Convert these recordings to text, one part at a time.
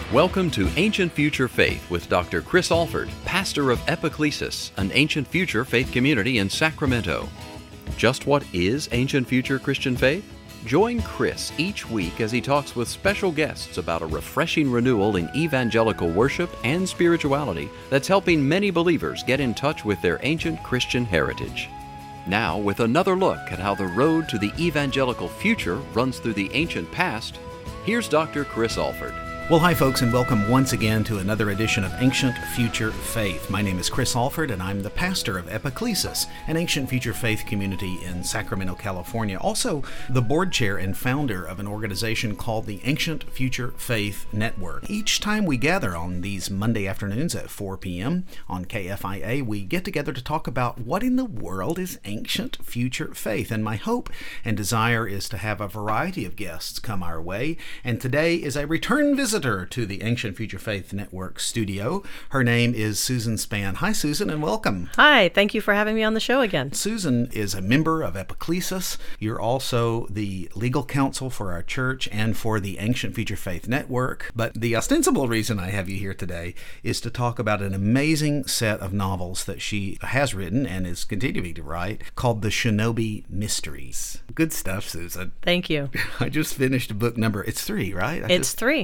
Welcome to Ancient Future Faith with Dr. Chris Alford, pastor of Epiclesis, an ancient future faith community in Sacramento. Just what is ancient future Christian faith? Join Chris each week as he talks with special guests about a refreshing renewal in evangelical worship and spirituality that's helping many believers get in touch with their ancient Christian heritage. Now, with another look at how the road to the evangelical future runs through the ancient past, here's Dr. Chris Alford. Well, hi folks, and welcome once again to another edition of Ancient Future Faith. My name is Chris Alford, and I'm the pastor of Epiclesis, an ancient future faith community in Sacramento, California. Also, the board chair and founder of an organization called the Ancient Future Faith Network. Each time we gather on these Monday afternoons at 4 p.m. on KFIA, we get together to talk about what in the world is ancient future faith. And my hope and desire is to have a variety of guests come our way. And today is a return visitor to the Ancient Future Faith Network studio. Her name is Susan Spann. Hi, Susan, and welcome. Hi, thank you for having me on the show again. Susan is a member of Epiclesis. You're also the legal counsel for our church and for the Ancient Future Faith Network. But the ostensible reason I have you here today is to talk about an amazing set of novels that she has written and is continuing to write called The Shinobi Mysteries. Good stuff, Susan. Thank you. I just finished book number, it's 3, right? It's 3.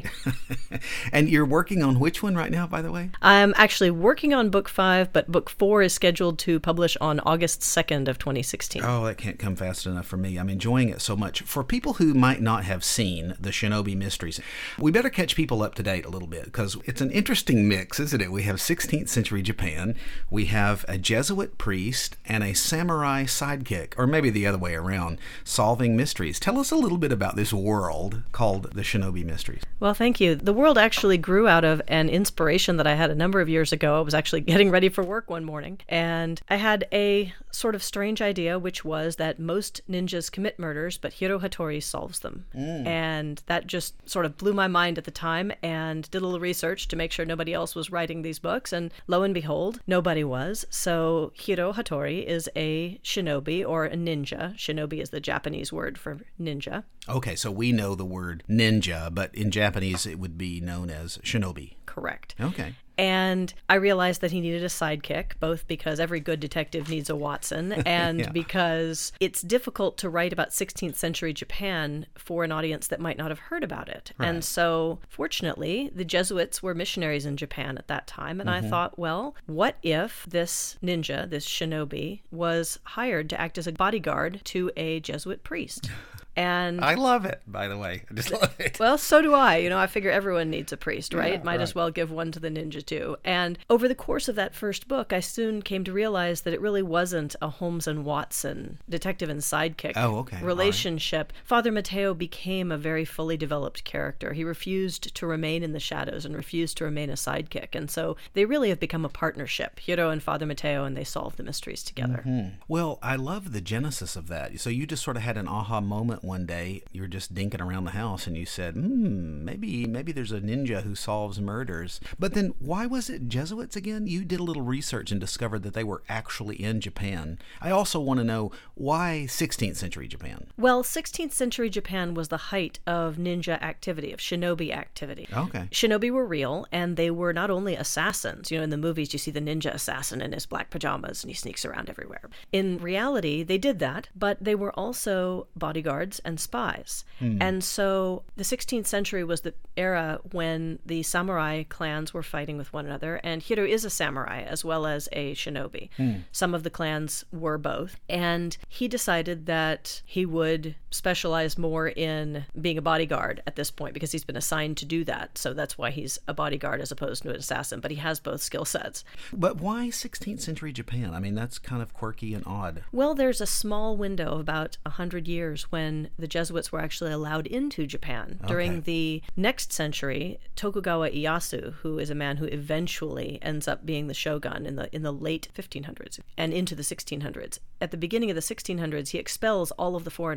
And you're working on which one right now, by the way? I'm actually working on book 5, but book 4 is scheduled to publish on August 2nd of 2016. Oh, that can't come fast enough for me. I'm enjoying it so much. For people who might not have seen The Shinobi Mysteries, we better catch people up to date a little bit because it's an interesting mix, isn't it? We have 16th century Japan, we have a Jesuit priest, and a samurai sidekick, or maybe the other way around, solving mysteries. Tell us a little bit about this world called The Shinobi Mysteries. Well, thank you. The world actually grew out of an inspiration that I had a number of years ago. I was actually getting ready for work one morning, and I had a sort of strange idea, which was that most ninjas commit murders, but Hiro Hattori solves them. And that just sort of blew my mind at the time, and did a little research to make sure nobody else was writing these books, and lo and behold, nobody was. So Hiro Hattori is a shinobi, or a ninja. Shinobi is the Japanese word for ninja. Okay, so we know the word ninja, but in Japanese it would be known as shinobi. Correct. Okay. And I realized that he needed a sidekick, both because every good detective needs a Watson, and Yeah. because it's difficult to write about 16th century Japan for an audience that might not have heard about it. Right. And so, fortunately, the Jesuits were missionaries in Japan at that time, and I thought, well, what if this ninja, this shinobi, was hired to act as a bodyguard to a Jesuit priest? And I love it, by the way. I just love it. well, so do I. You know, I figure everyone needs a priest, right? Yeah, Might right. as well give one to the ninja, too. And over the course of that first book, I soon came to realize that it really wasn't a Holmes and Watson detective and sidekick relationship. Father Mateo became a very fully developed character. He refused to remain in the shadows and refused to remain a sidekick. And so they really have become a partnership, Hiro and Father Mateo, and they solve the mysteries together. Well, I love the genesis of that. So you just sort of had an aha moment one day. You were just dinking around the house and you said, maybe there's a ninja who solves murders. But then why was it Jesuits again? You did a little research and discovered that they were actually in Japan. I also want to know why 16th century Japan? Well, 16th century Japan was the height of ninja activity, of shinobi activity. Okay. Shinobi were real, and they were not only assassins. You know, in the movies, you see the ninja assassin in his black pajamas, and he sneaks around everywhere. In reality, they did that, but they were also bodyguards and spies. And so the 16th century was the era when the samurai clans were fighting with one another, and Hiro is a samurai as well as a shinobi. Some of the clans were both, and he decided that he would specialize more in being a bodyguard at this point because he's been assigned to do that. So that's why he's a bodyguard as opposed to an assassin, but he has both skill sets. But why 16th century Japan? I mean, that's kind of quirky and odd. Well, there's a small window of about 100 years when the Jesuits were actually allowed into Japan. During the next century, Tokugawa Ieyasu, who is a man who eventually ends up being the shogun in the late 1500s and into the 1600s. At the beginning of the 1600s, he expels all of the foreigners from Japan.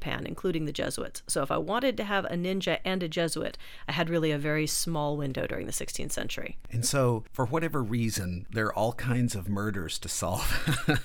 Japan, including the Jesuits. So if I wanted to have a ninja and a Jesuit, I had really a very small window during the 16th century. And so, for whatever reason, there are all kinds of murders to solve.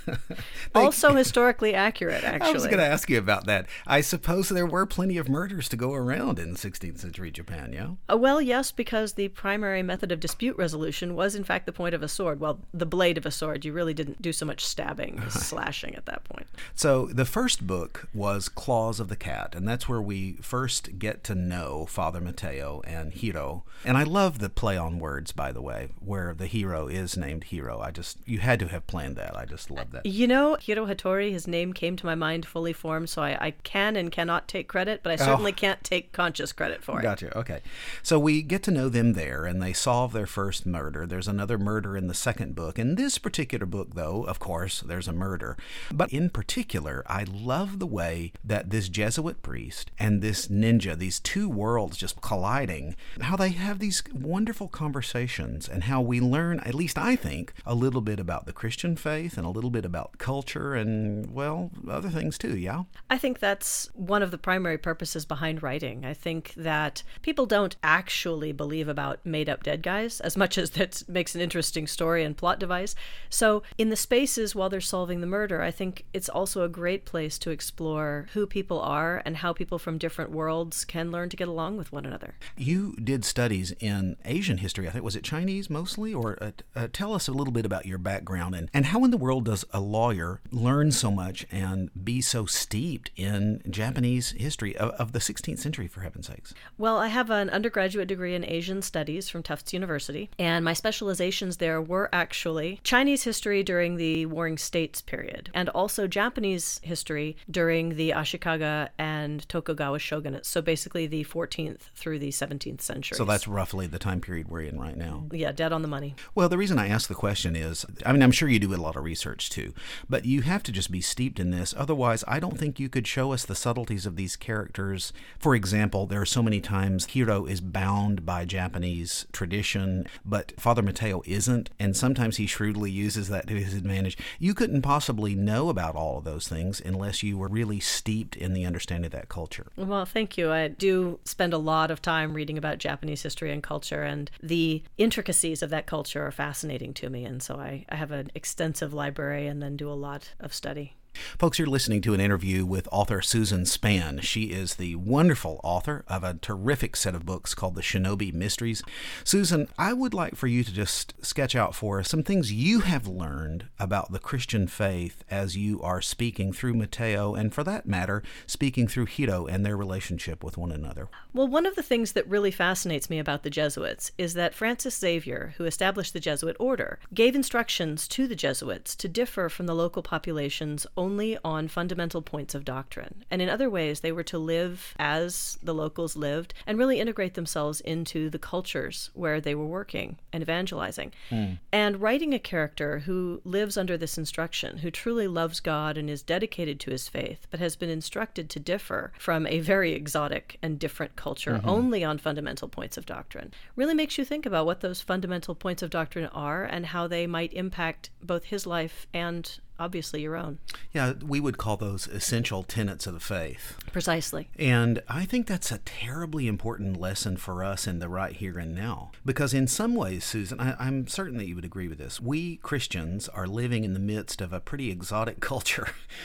Also historically accurate, actually. I was going to ask you about that. I suppose there were plenty of murders to go around in 16th century Japan, yeah? Well, yes, because the primary method of dispute resolution was, in fact, the point of a sword. Well, the blade of a sword. You really didn't do so much stabbing, slashing at that point. So the first book was Claws of the Cat, and that's where we first get to know Father Mateo and Hiro. And I love the play on words, by the way, where the hero is named Hiro. You had to have planned that. I just love that. You know, Hiro Hattori, his name came to my mind fully formed, so I can and cannot take credit, but I certainly can't take conscious credit for it. Gotcha. Okay. So we get to know them there, and they solve their first murder. There's another murder in the second book. In this particular book, though, of course, there's a murder. But in particular, I love the way that this Jesuit priest and this ninja, these two worlds just colliding, how they have these wonderful conversations and how we learn, at least I think, a little bit about the Christian faith and a little bit about culture and, well, other things too, yeah? I think that's one of the primary purposes behind writing. I think that people don't actually believe about made-up dead guys as much as that makes an interesting story and plot device. So in the spaces while they're solving the murder, I think it's also a great place to explore who people are and how people from different worlds can learn to get along with one another. You did studies in Asian history. I think, was it Chinese mostly? Or tell us a little bit about your background and how in the world does a lawyer learn so much and be so steeped in Japanese history of the 16th century, for heaven's sakes? Well, I have an undergraduate degree in Asian Studies from Tufts University, and my specializations there were actually Chinese history during the Warring States period, and also Japanese history during the Ashikaga and Tokugawa shogunates, so basically the 14th through the 17th century. So that's roughly the time period we're in right now. Yeah, dead on the money. Well, the reason I ask the question is, I mean, I'm sure you do a lot of research too, but you have to just be steeped in this. Otherwise, I don't think you could show us the subtleties of these characters. For example, there are so many times Hiro is bound by Japanese tradition, but Father Mateo isn't, and sometimes he shrewdly uses that to his advantage. You couldn't possibly know about all of those things unless you were really steeped in the understanding of that culture. Well, thank you. I do spend a lot of time reading about Japanese history and culture, and the intricacies of that culture are fascinating to me, and so I have an extensive library and then do a lot of study. Folks, you're listening to an interview with author Susan Spann. She is the wonderful author of a terrific set of books called The Shinobi Mysteries. Susan, I would like for you to just sketch out for us some things you have learned about the Christian faith as you are speaking through Mateo, and for that matter, speaking through Hiro and their relationship with one another. Well, one of the things that really fascinates me about the Jesuits is that Francis Xavier, who established the Jesuit order, gave instructions to the Jesuits to differ from the local populations only on fundamental points of doctrine. And in other ways, they were to live as the locals lived and really integrate themselves into the cultures where they were working and evangelizing. And writing a character who lives under this instruction, who truly loves God and is dedicated to his faith, but has been instructed to differ from a very exotic and different culture only on fundamental points of doctrine, really makes you think about what those fundamental points of doctrine are and how they might impact both his life and obviously your own. Yeah, we would call those essential tenets of the faith. Precisely. And I think that's a terribly important lesson for us in the right here and now. Because in some ways, Susan, I'm certain that you would agree with this. We Christians are living in the midst of a pretty exotic culture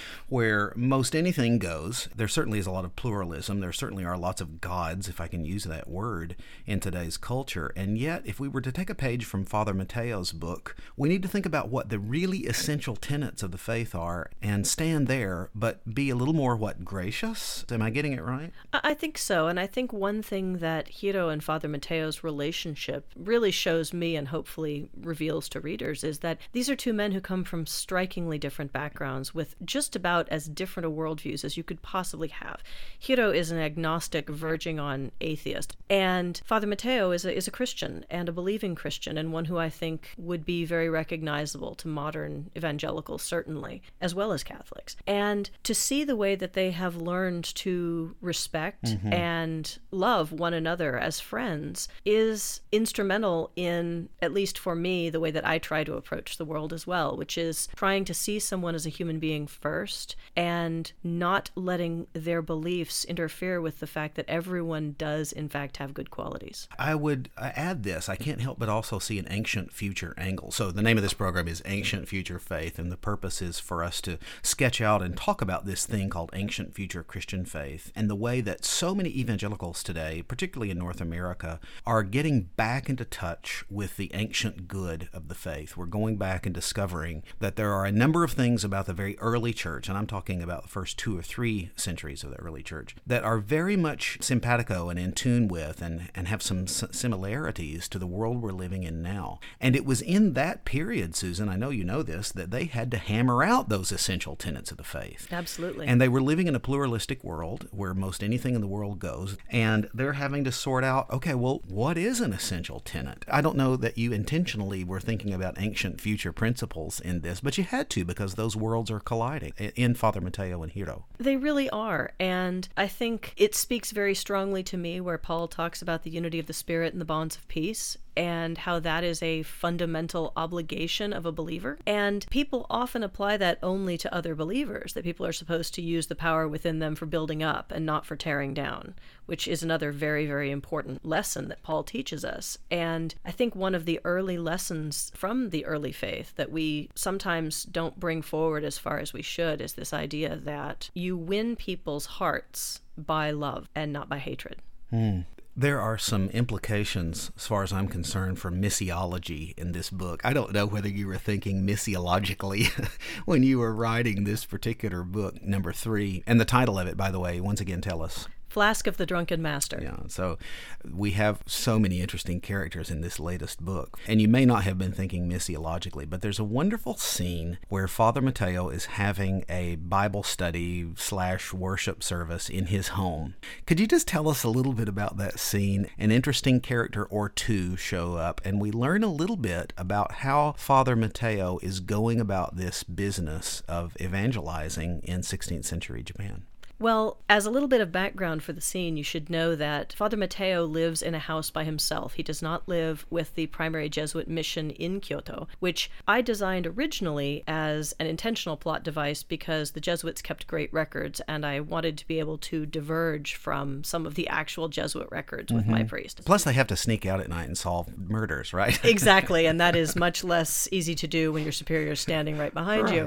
where most anything goes. There certainly is a lot of pluralism. There certainly are lots of gods, if I can use that word, in today's culture. And yet, if we were to take a page from Father Mateo's book, we need to think about what the really essential tenets of the faith are and stand there, but be a little more, gracious? Am I getting it right? I think so. And I think one thing that Hiro and Father Mateo's relationship really shows me and hopefully reveals to readers is that these are two men who come from strikingly different backgrounds with just about as different a worldviews as you could possibly have. Hiro is an agnostic verging on atheist, and Father Mateo is a Christian and a believing Christian, and one who I think would be very recognizable to modern evangelical circles. certainly, as well as Catholics. And to see the way that they have learned to respect and love one another as friends is instrumental in, at least for me, the way that I try to approach the world as well, which is trying to see someone as a human being first and not letting their beliefs interfere with the fact that everyone does, in fact, have good qualities. I would add this. I can't help but also see an ancient future angle. So the name of this program is Ancient Future Faith, and the purpose is for us to sketch out and talk about this thing called ancient future Christian faith and the way that so many evangelicals today, particularly in North America, are getting back into touch with the ancient good of the faith. We're going back and discovering that there are a number of things about the very early church, and I'm talking about the first 2 or 3 centuries of the early church, that are very much simpatico and in tune with and have some similarities to the world we're living in now. And it was in that period, Susan, I know you know this, that they had to hammer out those essential tenets of the faith. Absolutely. And they were living in a pluralistic world where most anything in the world goes, and they're having to sort out, okay, well, what is an essential tenet? I don't know that you intentionally were thinking about ancient future principles in this, but you had to because those worlds are colliding in Father Mateo and Hiro. They really are. And I think it speaks very strongly to me where Paul talks about the unity of the Spirit and the bonds of peace, and how that is a fundamental obligation of a believer. And people often apply that only to other believers, that people are supposed to use the power within them for building up and not for tearing down, which is another very, very important lesson that Paul teaches us. And I think one of the early lessons from the early faith that we sometimes don't bring forward as far as we should is this idea that you win people's hearts by love and not by hatred. There are some implications, as far as I'm concerned, for missiology in this book. I don't know whether you were thinking missiologically when you were writing this particular book, number 3. And the title of it, by the way, once again, tell us. Flask of the Drunken Master. Yeah, so we have so many interesting characters in this latest book. And you may not have been thinking missiologically, but there's a wonderful scene where Father Mateo is having a Bible study / worship service in his home. Could you just tell us a little bit about that scene? An interesting character or two show up, and we learn a little bit about how Father Mateo is going about this business of evangelizing in 16th century Japan. Well, as a little bit of background for the scene, you should know that Father Mateo lives in a house by himself. He does not live with the primary Jesuit mission in Kyoto, which I designed originally as an intentional plot device because the Jesuits kept great records, and I wanted to be able to diverge from some of the actual Jesuit records with my priest. Plus, they have to sneak out at night and solve murders, right? Exactly, and that is much less easy to do when your superior is standing right behind you.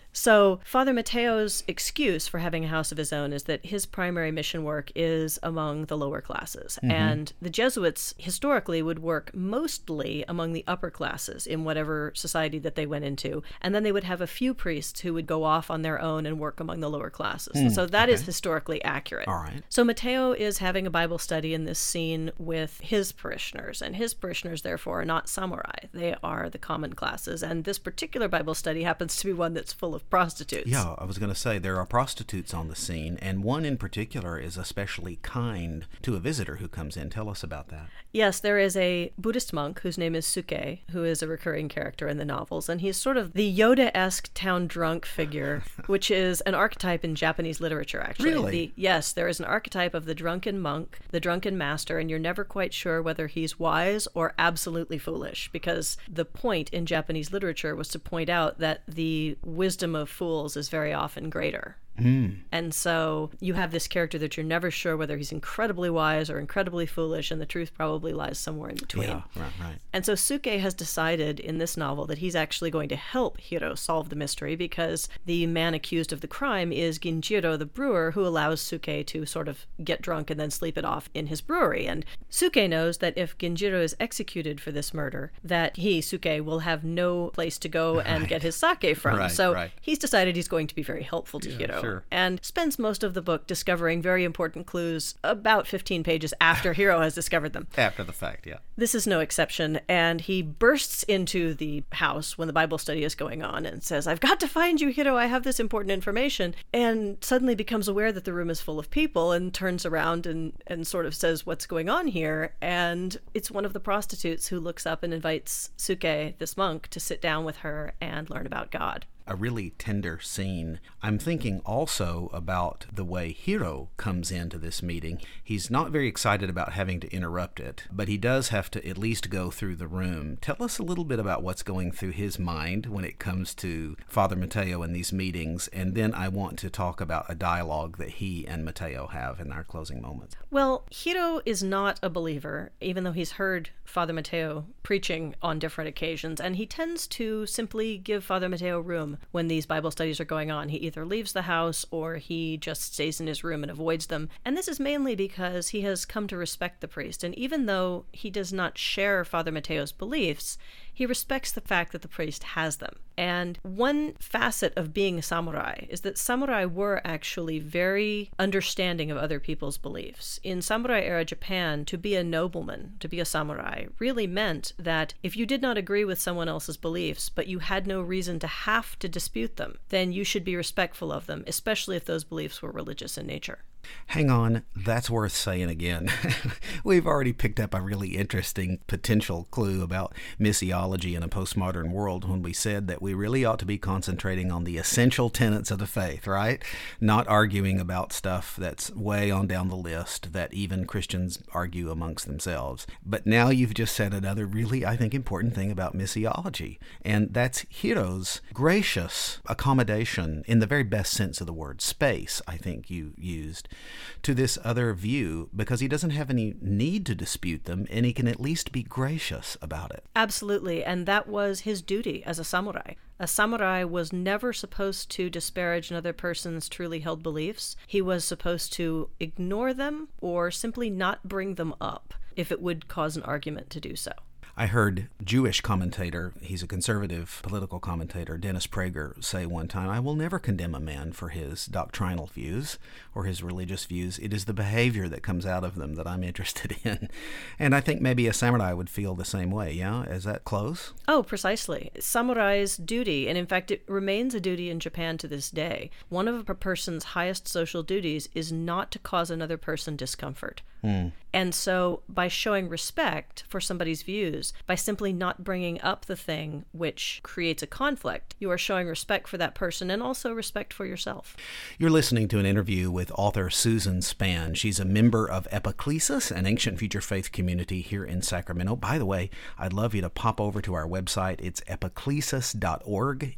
So Father Mateo's excuse for having a house of his own is that his primary mission work is among the lower classes. And the Jesuits historically would work mostly among the upper classes in whatever society that they went into. And then they would have a few priests who would go off on their own and work among the lower classes. And so that is historically accurate. All right. So Mateo is having a Bible study in this scene with his parishioners. And his parishioners, therefore, are not samurai. They are the common classes. And this particular Bible study happens to be one that's full of prostitutes. Yeah, I was going to say there are prostitutes on the scene, and one in particular is especially kind to a visitor who comes in. Tell us about that. Yes, there is a Buddhist monk whose name is Suke, who is a recurring character in the novels, and he's sort of the Yoda-esque town drunk figure, which is an archetype in Japanese literature, actually. Really? Yes, there is an archetype of the drunken monk, the drunken master, and you're never quite sure whether he's wise or absolutely foolish, because the point in Japanese literature was to point out that the wisdom of fools is very often greater. And so you have this character that you're never sure whether he's incredibly wise or incredibly foolish, and the truth probably lies somewhere in between. Yeah, right. And so Suke has decided in this novel that he's actually going to help Hiro solve the mystery, because the man accused of the crime is Ginjiro, the brewer, who allows Suke to sort of get drunk and then sleep it off in his brewery. And Suke knows that if Ginjiro is executed for this murder, that he, Suke, will have no place to go and get his sake from. So he's decided he's going to be very helpful to Hiro. Sure. And spends most of the book discovering very important clues about 15 pages after Hiro has discovered them. After the fact, yeah. This is no exception, and he bursts into the house when the Bible study is going on and says, "I've got to find you, Hiro, I have this important information," and suddenly becomes aware that the room is full of people and turns around and sort of says, "What's going on here?" And it's one of the prostitutes who looks up and invites Suke, this monk, to sit down with her and learn about God. a really tender scene. I'm thinking also about the way Hiro comes into this meeting. He's not very excited about having to interrupt it, but he does have to at least go through the room. Tell us a little bit about what's going through his mind when it comes to Father Mateo in these meetings, and then I want to talk about a dialogue that he and Mateo have in our closing moments. Well, Hiro is not a believer, even though he's heard Father Mateo preaching on different occasions, and he tends to simply give Father Mateo room when these Bible studies are going on. He either leaves the house or he just stays in his room and avoids them. And this is mainly because he has come to respect the priest. And even though he does not share Father Mateo's beliefs, he respects the fact that the priest has them. And one facet of being a samurai is that samurai were actually very understanding of other people's beliefs. In samurai-era Japan, to be a nobleman, to be a samurai, really meant that if you did not agree with someone else's beliefs, but you had no reason to have to dispute them, then you should be respectful of them, especially if those beliefs were religious in nature. Hang on, that's worth saying again. We've already picked up a really interesting potential clue about missiology in a postmodern world when we said that we really ought to be concentrating on the essential tenets of the faith, right? Not arguing about stuff that's way on down the list that even Christians argue amongst themselves. But now you've just said another really, I think, important thing about missiology, and that's Hiro's gracious accommodation, in the very best sense of the word, space, I think you used, to this other view, because he doesn't have any need to dispute them, and he can at least be gracious about it. Absolutely, and that was his duty as a samurai. A samurai was never supposed to disparage another person's truly held beliefs. He was supposed to ignore them or simply not bring them up if it would cause an argument to do so. I heard Jewish commentator, he's a conservative political commentator, Dennis Prager, say one time, "I will never condemn a man for his doctrinal views or his religious views. It is the behavior that comes out of them that I'm interested in." And I think maybe a samurai would feel the same way, yeah? Is that close? Oh, precisely. Samurai's duty, and in fact it remains a duty in Japan to this day, one of a person's highest social duties is not to cause another person discomfort. And so by showing respect for somebody's views, by simply not bringing up the thing which creates a conflict, you are showing respect for that person and also respect for yourself. You're listening to an interview with author Susan Spann. She's a member of Epiclesis, an ancient future faith community here in Sacramento. By the way, I'd love you to pop over to our website. It's epiclesis.org,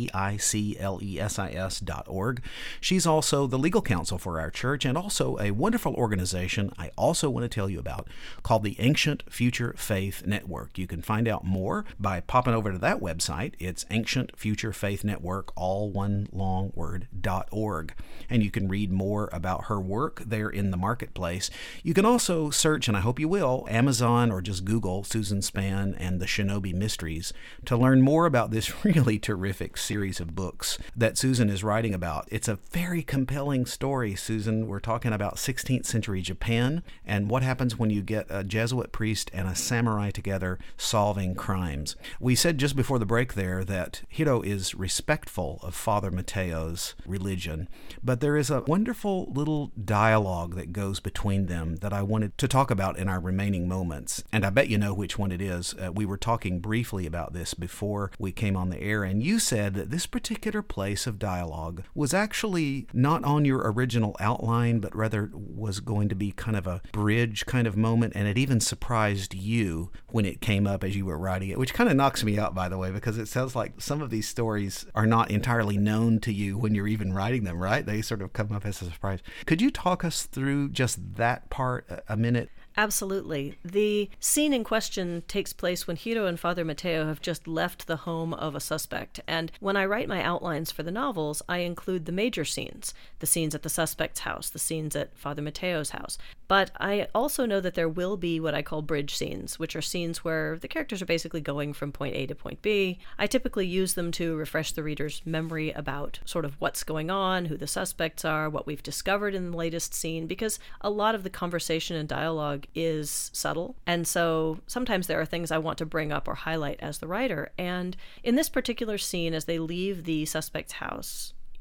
epiclesis.org. She's also the legal counsel for our church and also a wonderful organization I also want to tell you about called the Ancient Future Faith Network. You can find out more by popping over to that website. It's Ancient Future Faith Network, all one long word, .org. And you can read more about her work there in the marketplace. You can also search, and I hope you will, Amazon or just Google Susan Spann and the Shinobi Mysteries to learn more about this really terrific series of books that Susan is writing about. It's a very compelling story, Susan. We're talking about 16th century Japan and what happens when you get a Jesuit priest and a samurai together solving crimes. We said just before the break there that Hiro is respectful of Father Mateo's religion, but there is a wonderful little dialogue that goes between them that I wanted to talk about in our remaining moments, and I bet you know which one it is. We were talking briefly about this before we came on the air, and you said that this particular place of dialogue was actually not on your original outline, but rather was going to be kind of a bridge kind of moment, and it even surprised you when it came up as you were writing it, which kind of knocks me out, by the way, because it sounds like some of these stories are not entirely known to you when you're even writing them, right? They sort of come up as a surprise. Could you talk us through just that part a minute? Absolutely. The scene in question takes place when Hiro and Father Mateo have just left the home of a suspect. And when I write my outlines for the novels, I include the major scenes, the scenes at the suspect's house, the scenes at Father Mateo's house. But I also know that there will be what I call bridge scenes, which are scenes where the characters are basically going from point A to point B. I typically use them to refresh the reader's memory about sort of what's going on, who the suspects are, what we've discovered in the latest scene, because a lot of the conversation and dialogue is subtle. And so sometimes there are things I want to bring up or highlight as the writer. And in this particular scene, as they leave the suspect's house,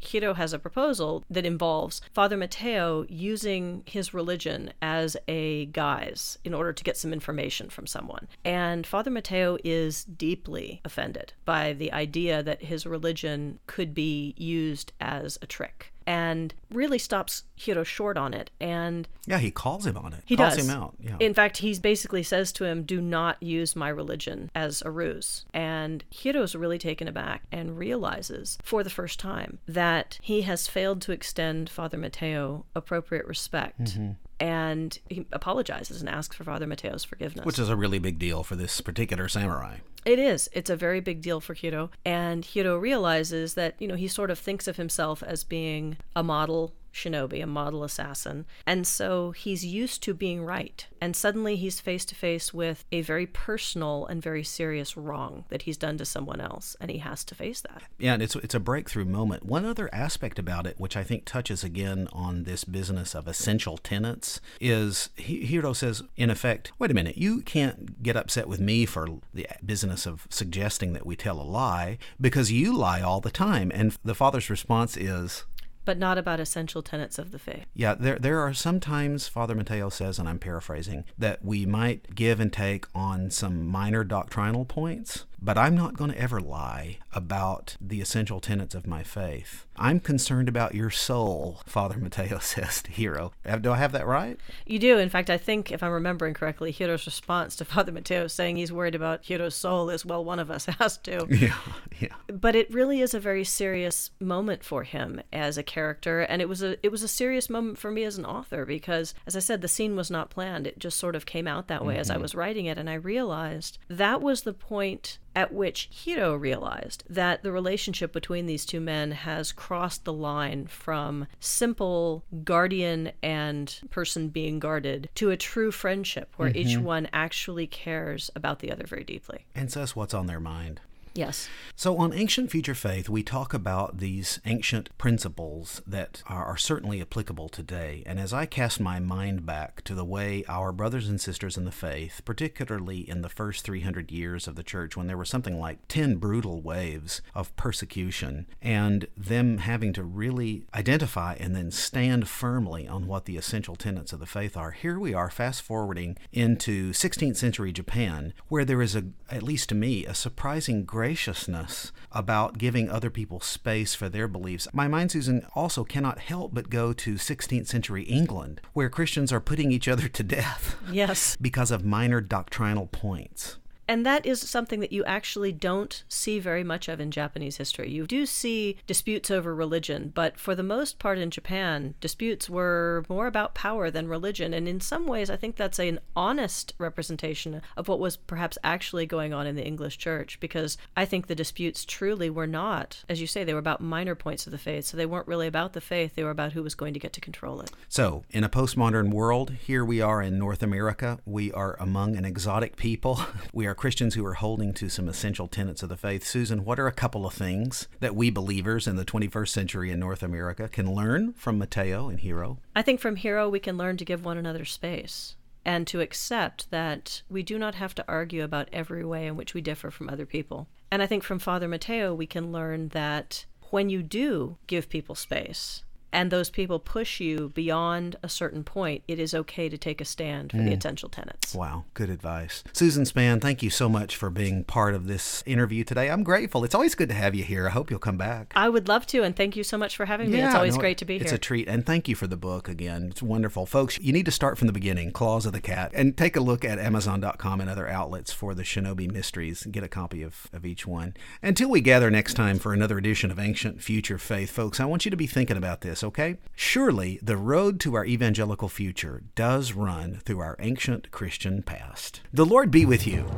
Hiro has a proposal that involves Father Mateo using his religion as a guise in order to get some information from someone. And Father Mateo is deeply offended by the idea that his religion could be used as a trick, and really stops Hiro short on it. And yeah, he calls him on it. He calls does. him out. Yeah. In fact, he basically says to him, do not use my religion as a ruse. And Hiro's really taken aback and realizes for the first time that he has failed to extend Father Mateo appropriate respect. And he apologizes and asks for Father Mateo's forgiveness. Which is a really big deal for this particular samurai. It is. It's a very big deal for Hiro. And Hiro realizes that, he sort of thinks of himself as being a model shinobi, a model assassin. And so he's used to being right. And suddenly he's face to face with a very personal and very serious wrong that he's done to someone else. And he has to face that. Yeah, and it's a breakthrough moment. One other aspect about it, which I think touches again on this business of essential tenets, is Hiro says, in effect, wait a minute, you can't get upset with me for the business of suggesting that we tell a lie, because you lie all the time. And the father's response is, but not about essential tenets of the faith. Yeah, there are sometimes, Father Mateo says, and I'm paraphrasing, that we might give and take on some minor doctrinal points, but I'm not going to ever lie about the essential tenets of my faith. I'm concerned about your soul, Father Mateo says to Hiro. Do I have that right? You do. In fact, I think, if I'm remembering correctly, Hiro's response to Father Mateo saying he's worried about Hiro's soul is, well, one of us has to. Yeah. But it really is a very serious moment for him as a character, and it was a serious moment for me as an author, because, as I said, the scene was not planned. It just sort of came out that way as I was writing it, and I realized that was the point at which Hiro realized that the relationship between these two men has crossed the line from simple guardian and person being guarded to a true friendship where each one actually cares about the other very deeply. And says what's on their mind. Yes. So on Ancient Future Faith, we talk about these ancient principles that are certainly applicable today. And as I cast my mind back to the way our brothers and sisters in the faith, particularly in the first 300 years of the church, when there were something like 10 brutal waves of persecution, and them having to really identify and then stand firmly on what the essential tenets of the faith are, here we are fast forwarding into 16th century Japan, where there is, at least to me, a surprising graciousness about giving other people space for their beliefs. My mind, Susan, also cannot help but go to 16th century England, where Christians are putting each other to death. Yes. Because of minor doctrinal points. And that is something that you actually don't see very much of in Japanese history. You do see disputes over religion, but for the most part in Japan, disputes were more about power than religion. And in some ways, I think that's an honest representation of what was perhaps actually going on in the English church, because I think the disputes truly were not, as you say, they were about minor points of the faith. So they weren't really about the faith. They were about who was going to get to control it. So in a postmodern world, here we are in North America. We are among an exotic people. We are Christians who are holding to some essential tenets of the faith. Susan, what are a couple of things that we believers in the 21st century in North America can learn from Mateo and Hiro? I think from Hiro we can learn to give one another space and to accept that we do not have to argue about every way in which we differ from other people. And I think from Father Mateo we can learn that when you do give people space, and those people push you beyond a certain point, it is okay to take a stand for the essential tenets. Wow, good advice. Susan Spann, thank you so much for being part of this interview today. I'm grateful. It's always good to have you here. I hope you'll come back. I would love to, and thank you so much for having me. It's always great to be here. It's a treat, and thank you for the book again. It's wonderful. Folks, you need to start from the beginning, Claws of the Cat, and take a look at Amazon.com and other outlets for the Shinobi Mysteries and get a copy of each one. Until we gather next time for another edition of Ancient Future Faith, folks, I want you to be thinking about this, okay? Surely the road to our evangelical future does run through our ancient Christian past. The Lord be with you.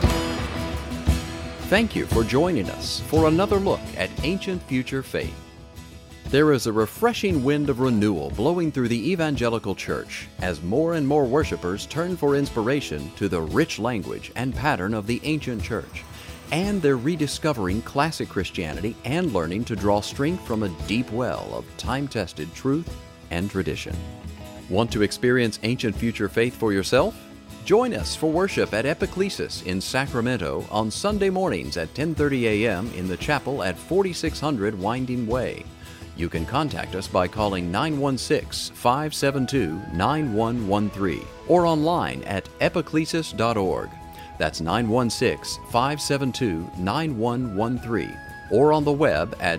Thank you for joining us for another look at Ancient Future Faith. There is a refreshing wind of renewal blowing through the evangelical church as more and more worshipers turn for inspiration to the rich language and pattern of the ancient church. And they're rediscovering classic Christianity and learning to draw strength from a deep well of time-tested truth and tradition. Want to experience Ancient Future Faith for yourself? Join us for worship at Epiclesis in Sacramento on Sunday mornings at 10:30 a.m. in the chapel at 4600 Winding Way. You can contact us by calling 916-572-9113 or online at epiclesis.org. That's 916-572-9113 or on the web at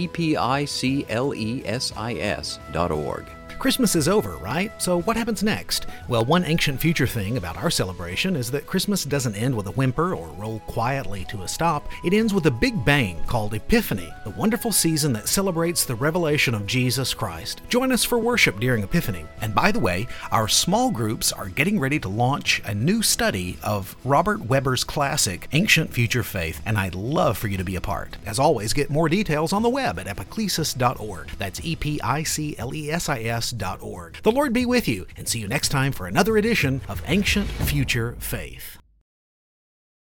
epiclesis.org. Christmas is over, right? So what happens next? Well, one ancient future thing about our celebration is that Christmas doesn't end with a whimper or roll quietly to a stop. It ends with a big bang called Epiphany, the wonderful season that celebrates the revelation of Jesus Christ. Join us for worship during Epiphany. And by the way, our small groups are getting ready to launch a new study of Robert Webber's classic, Ancient Future Faith, and I'd love for you to be a part. As always, get more details on the web at epiclesis.org. That's epiclesis.org. The Lord be with you, and see you next time for another edition of Ancient Future Faith.